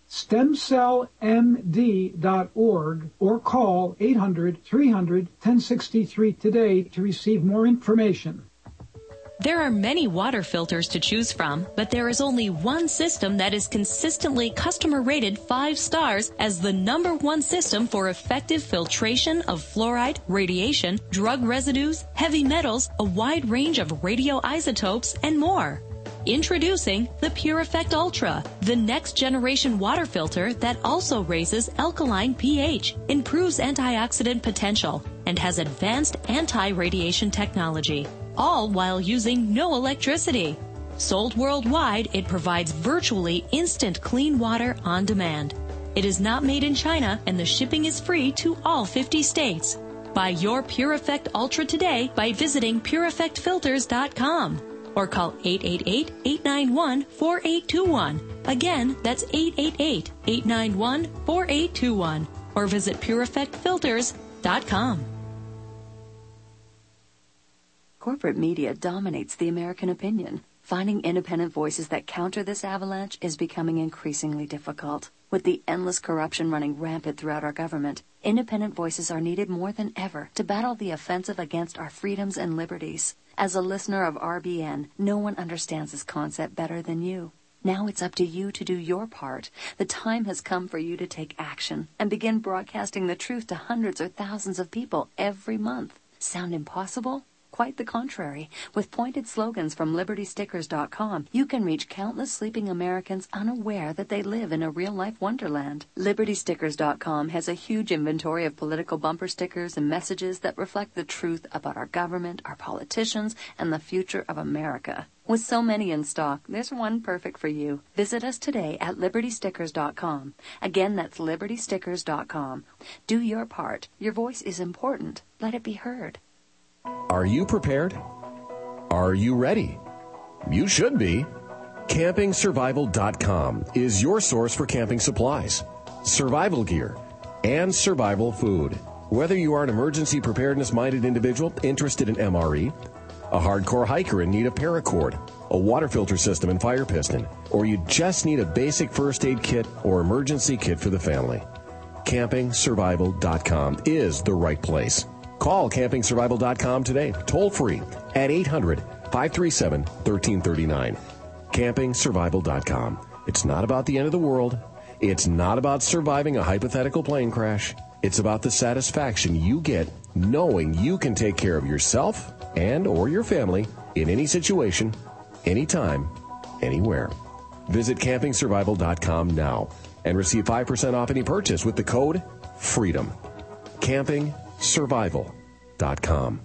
stem cell m d dot org or call eight hundred, three hundred, ten sixty-three today to receive more information. There are many water filters to choose from, but there is only one system that is consistently customer rated five stars as the number one system for effective filtration of fluoride, radiation, drug residues, heavy metals, a wide range of radioisotopes, and more. Introducing the Pure Effect Ultra, the next generation water filter that also raises alkaline pH, improves antioxidant potential, and has advanced anti-radiation technology, all while using no electricity. Sold worldwide, it provides virtually instant clean water on demand. It is not made in China, and the shipping is free to all fifty states. Buy your Pure Effect Ultra today by visiting pure effect filters dot com. Or call eight eight eight, eight nine one, four eight two one. Again, that's eight eight eight, eight nine one, four eight two one. Or visit pure effect filters dot com. Corporate media dominates the American opinion. Finding independent voices that counter this avalanche is becoming increasingly difficult. With the endless corruption running rampant throughout our government, independent voices are needed more than ever to battle the offensive against our freedoms and liberties. As a listener of R B N, no one understands this concept better than you. Now it's up to you to do your part. The time has come for you to take action and begin broadcasting the truth to hundreds or thousands of people every month. Sound impossible? Quite the contrary. With pointed slogans from liberty stickers dot com, you can reach countless sleeping Americans unaware that they live in a real-life wonderland. liberty stickers dot com has a huge inventory of political bumper stickers and messages that reflect the truth about our government, our politicians, and the future of America. With so many in stock, there's one perfect for you. Visit us today at liberty stickers dot com. Again, that's liberty stickers dot com. Do your part. Your voice is important. Let it be heard. Are you prepared? Are you ready? You should be. camping survival dot com is your source for camping supplies, survival gear, and survival food. Whether you are an emergency preparedness-minded individual interested in M R E, a hardcore hiker in need of paracord, a water filter system and fire piston, or you just need a basic first aid kit or emergency kit for the family, camping survival dot com is the right place. Call camping survival dot com today, toll free at eight hundred, five three seven, one three three nine. camping survival dot com. It's not about the end of the world. It's not about surviving a hypothetical plane crash. It's about the satisfaction you get knowing you can take care of yourself and or your family in any situation, anytime, anywhere. Visit camping survival dot com now and receive five percent off any purchase with the code FREEDOM. camping survival dot com.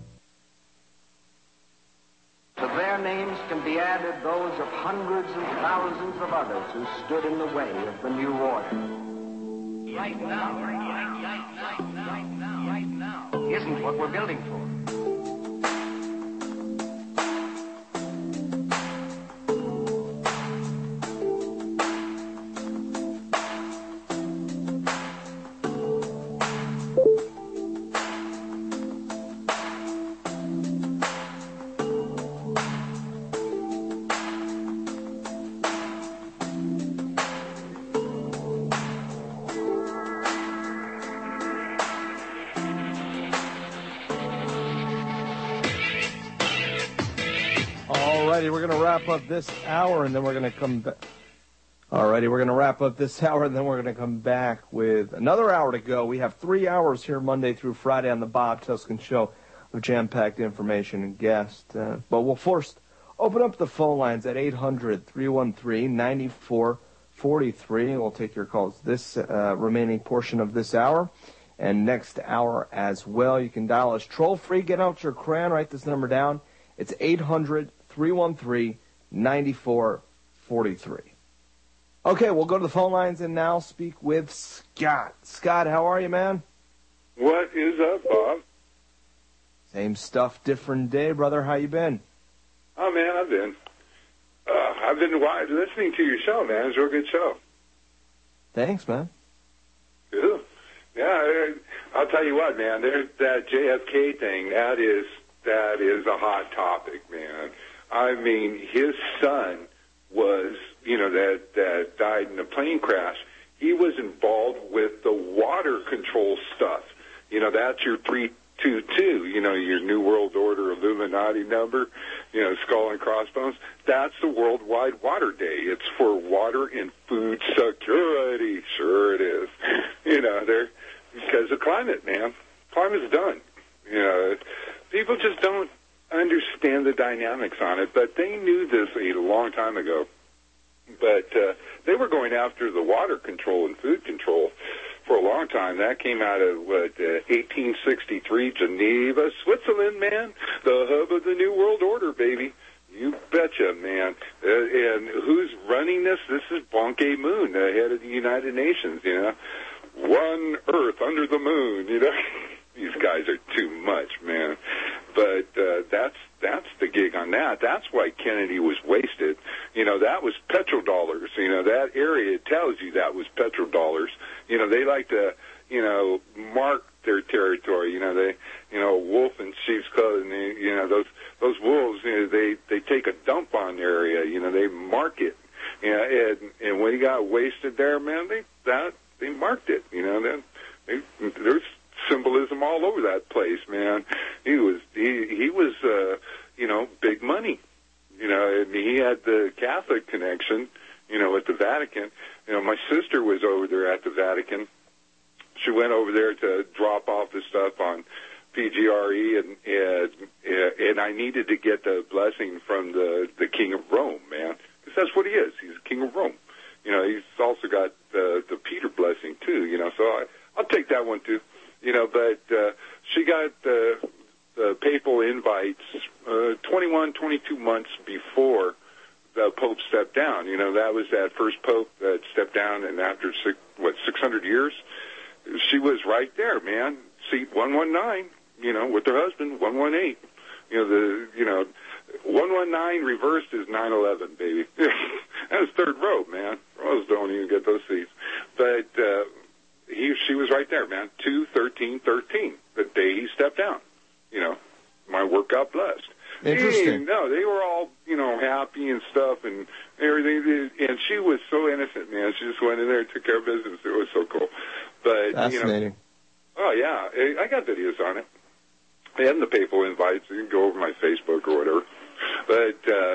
To their names can be added those of hundreds and thousands of others who stood in the way of the new order. Right now, right now, right now, right now, isn't what we're building for. We're going to wrap up this hour, and then we're going to come back. Alrighty, we're going to wrap up this hour, and then we're going to come back with another hour to go. We have three hours here Monday through Friday on the Bob Tuskin Show of jam-packed information and guests. Uh, but we'll first open up the phone lines at eight hundred, three one three, nine four four three. We'll take your calls this uh, remaining portion of this hour and next hour as well. You can dial us troll-free. Get out your crayon. Write this number down. It's eight hundred, three one three, nine four four three. Okay, we'll go to the phone lines and now speak with Scott. Scott, how are you, man? What is up, Bob? Same stuff, different day, brother. How you been? Oh, man, I've been. Uh, I've been listening to your show, man. It's a real good show. Thanks, man. Cool. Yeah, I'll tell you what, man. There's that J F K thing. That is that is a hot topic, man. I mean, his son was, you know, that, that died in a plane crash. he was involved with the water control stuff. You know, that's your three two two, you know, your New World Order Illuminati number, you know, skull and crossbones. That's the Worldwide Water Day. It's for water and food security. Sure it is. You know, they're, because of climate, man. Climate's done. You know, people just don't understand the dynamics on it, but they knew this a long time ago. But uh, they were going after the water control and food control for a long time. That came out of, what, uh, eighteen sixty-three, Geneva, Switzerland, man. The hub of the New World Order, baby. You betcha, man. Uh, and who's running this? This is Ban Ki-moon, the head of the United Nations, you know. One Earth under the moon, you know. These guys are too much, man. But uh, that's that's the gig on that. That's why Kennedy was wasted. You know, that was petrodollars. You know, that area tells you that was petrodollars. You know, they like to, you know, mark their territory. You know, they, you know, wolf in sheep's clothing. You know, those those wolves. You know, they they take a dump on the area. You know, they mark it. You know, and and when he got wasted there, man, they that they marked it. You know, then they, there's symbolism all over that place, man. He was he he was uh, you know, big money. You know, and he had the Catholic connection, you know, at the Vatican. You know, my sister was over there at the Vatican. She went over there to drop off the stuff on P G R E, and and and I needed to get the blessing from the the King of Rome, man, because that's what he is. He's the King of Rome. You know, he's also got the the Peter blessing too. You know, so I I'll take that one too. You know, but uh, she got the, the papal invites uh, twenty-one, twenty-two months before the Pope stepped down. You know, that was that first Pope that stepped down, and after, six, what, six hundred years, she was right there, man. Seat one one nine, you know, with her husband, one one eight. You know, the, you know, one one nine reversed is nine eleven, baby. That was third row, man. Rows don't even get those seats. But, uh, He, she was right there, man. two thirteen thirteen, the day he stepped down. You know, my work got blessed. Interesting. Hey, no, they were all, you know, happy and stuff and everything. And she was so innocent, man. She just went in there and took care of business. It was so cool. But, Fascinating. You know, oh, yeah. I got videos on it. And the papal invites. You can go over my Facebook or whatever. But, uh,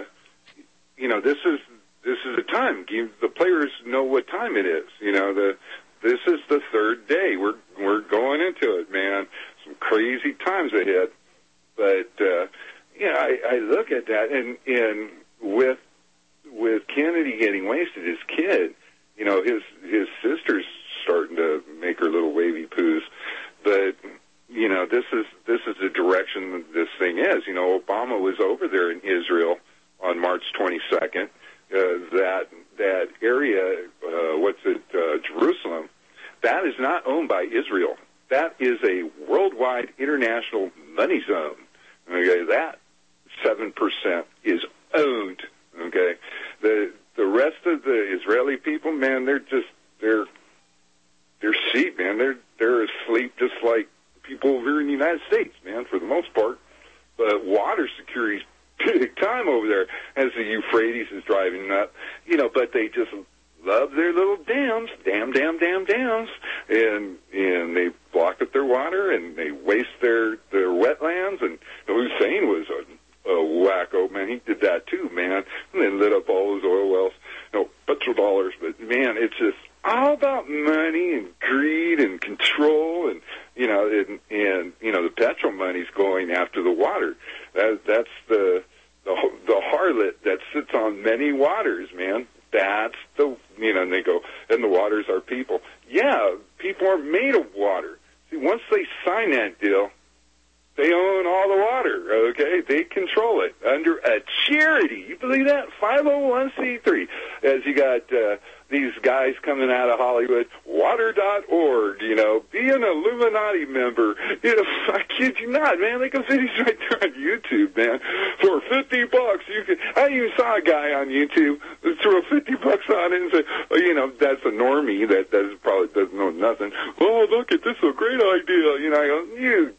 you know, this is this is a time. The players know what time it is. You know, the... This is the third day. We're we're going into it, man. Some crazy times ahead. But uh, yeah, I, I look at that, and and with with Kennedy getting wasted, his kid, you know, his his sister's starting to make her little wavy poos. But you know, this is this is the direction this thing is. You know, Obama was over there in Israel on March twenty-second. Uh, that that area, uh, what's it, uh, Jerusalem, that is not owned by Israel. That is a worldwide international money zone. Okay, that seven percent is owned. Okay, the the rest of the Israeli people, man, they're just they're they're sheep, man. They're they're asleep just like people over here in the United States, man, for the most part. But water security's big time over there as the Euphrates is driving up, you know, but they just love their little dams, dam, dam, dam, dams, and and they block up their water and they waste their, their wetlands. And Hussein was a, a wacko, man. He did that too, man. And they lit up all those oil wells, you know, petrodollars. But, man, it's just all about money and greed and control and, you know, and, and you know, the petrol money's going after the water. That, that's the, the the harlot that sits on many waters, man. That's the, you know, and they go, and the waters are people. Yeah, people are made of water. See, once they sign that deal, they own all the water, okay? They control it under a charity. You believe that? five oh one c three. As you got uh, these guys coming out of Hollywood, water dot org, you know, be an Illuminati member. You know, I kid you not, man. They got videos right there on YouTube, man. For fifty bucks, you can, I even saw a guy on YouTube throw fifty bucks on it and say, oh, you know, that's a normie that, that probably doesn't know nothing. Oh, look at this, a great idea. You know, I go, you,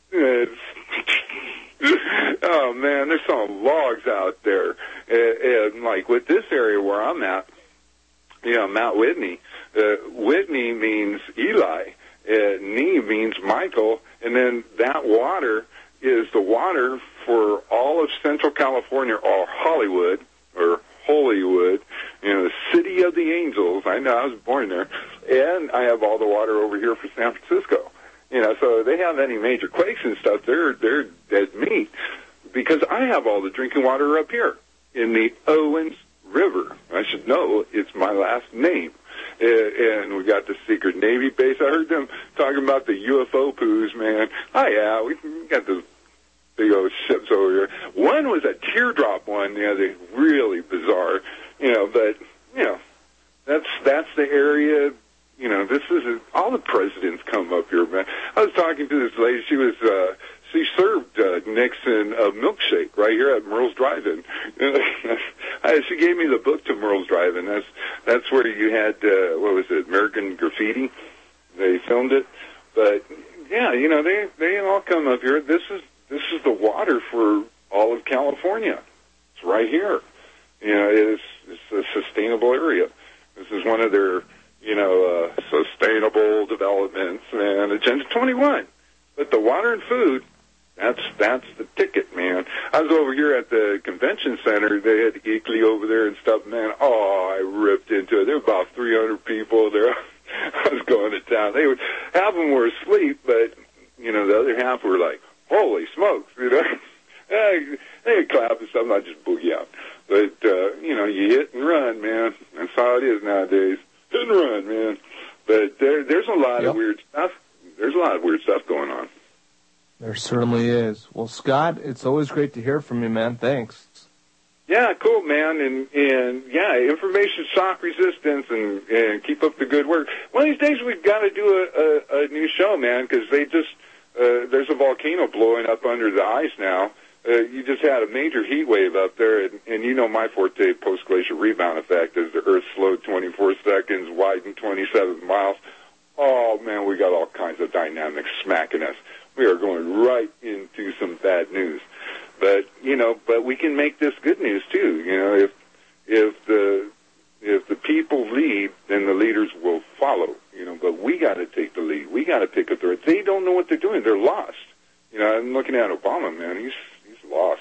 oh man, there's some logs out there, and, and like with this area where I'm at, you know, Mount Whitney. Uh, Whitney means Eli. Uh, Nee means Michael. And then that water is the water for all of Central California, or Hollywood, or Holywood, you know, the city of the angels. I know, I was born there. And I have all the water over here for San Francisco. You know, so they have any major quakes and stuff, they're, they're dead meat. Because I have all the drinking water up here in the Owens River. I should know it's my last name. Uh, and we got the secret Navy base. I heard them talking about the U F O poos, man. Oh, yeah, we got those big old ships over here. One was a teardrop one, you know, they really bizarre, you know, but, you know, that's that's the area. You know, this is a, all the presidents come up here, man. I was talking to this lady. She was uh, she served uh, Nixon a milkshake right here at Merle's Drive-In. She gave me the book to Merle's Drive-In. That's that's where you had uh, what was it, American Graffiti? They filmed it, but yeah, you know, they they all come up here. This is this is the water for all of California. It's right here. You know, it's it's a sustainable area. This is one of their, you know, uh, sustainable developments, and Agenda twenty-one. But the water and food, that's that's the ticket, man. I was over here at the convention center. They had Eakley over there and stuff, man. Oh, I ripped into it. There were about three hundred people there. I was going to town. They would, half of them were asleep, but, you know, the other half were like, holy smokes, you know. They would clap and stuff, not just boogie out. But, uh, you know, you hit and run, man. That's how it is nowadays. Hit and run, man. But there, there's a lot yep. of weird stuff. There's a lot of weird stuff going on. There certainly is. Well, Scott, it's always great to hear from you, man. Thanks. Yeah, cool, man. And, and yeah, information shock resistance, and, and keep up the good work. One of these days we've got to do a, a, a new show, man, because they just, uh, there's a volcano blowing up under the ice now. Uh, you just had a major heat wave up there, and, and you know my forte, post-glacial rebound effect, is the Earth slowed twenty-four seconds, widened twenty-seven miles. Oh, man, we got all kinds of dynamics smacking us. We are going right into some bad news. But, you know, but we can make this good news, too. You know, if if the if the people lead, then the leaders will follow, you know. But we got to take the lead. We got to pick up the right. They don't know what they're doing. They're lost. You know, I'm looking at Obama, man. He's he's lost.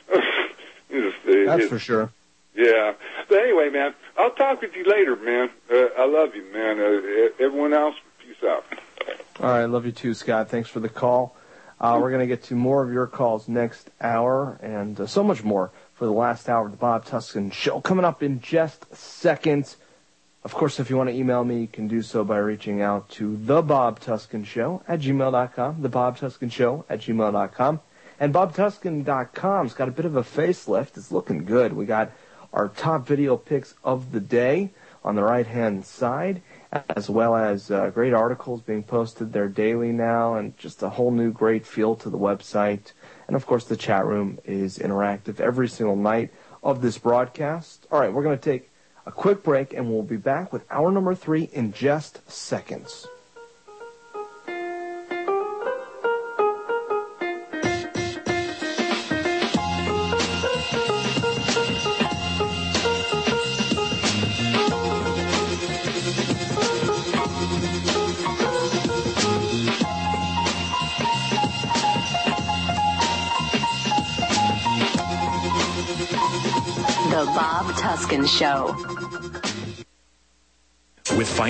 he's, That's his, for sure. Yeah. But anyway, man, I'll talk with you later, man. Uh, I love you, man. Uh, everyone else, peace out. All right, love you too, Scott. Thanks for the call. Uh, we're going to get to more of your calls next hour, and uh, so much more for the last hour of the Bob Tuskin Show. Coming up in just seconds. Of course, if you want to email me, you can do so by reaching out to the Bob Tuskin Show at gmail dot com, the Bob Tuskin Show at gmail dot com. And bob tuskin dot com's got a bit of a facelift. It's looking good. We got our top video picks of the day on the right-hand side, as well as uh, great articles being posted there daily now, and just a whole new great feel to the website. And, of course, the chat room is interactive every single night of this broadcast. All right, we're going to take a quick break, and we'll be back with hour number three in just seconds. The Bob Tuskin Show. With